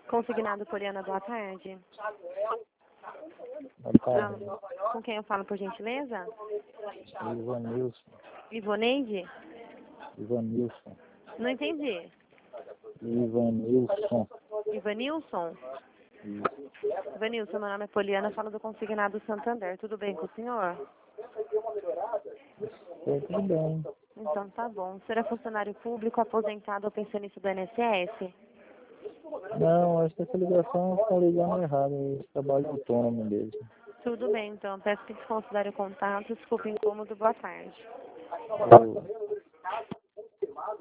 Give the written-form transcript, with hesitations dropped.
Consignado Poliana, boa tarde. Boa tarde. Com quem eu falo, por gentileza? Ivanilson. Ivoneide? Ivanilson. Não entendi. Ivanilson. Ivanilson? Isso. Ivanilson, meu nome é Poliana, falo do Consignado Santander. Tudo bem com o senhor? Tudo bem. Então tá bom. O senhor é funcionário público, aposentado ou pensionista do INSS? Não, acho que essa ligação está ligando errado. Eu trabalho autônomo mesmo. Tudo bem, então. Peço que desconsidere o contato. Desculpe o incômodo. Boa tarde. Eu